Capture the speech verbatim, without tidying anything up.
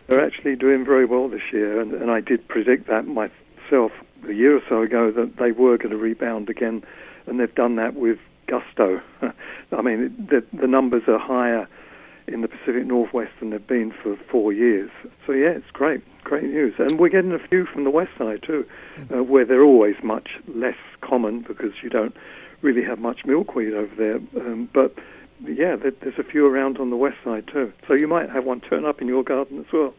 They're actually doing very well this year, and, and I did predict that myself a year or so ago that they were going to rebound again, and they've done that with gusto. I mean, the, the numbers are higher in the Pacific Northwest than they've been for four years. So yeah, it's great, great news. And we're getting a few from the west side too, uh, where they're always much less common because you don't really have much milkweed over there. Um, but yeah, there, there's a few around on the west side too. So you might have one turn up in your garden as well.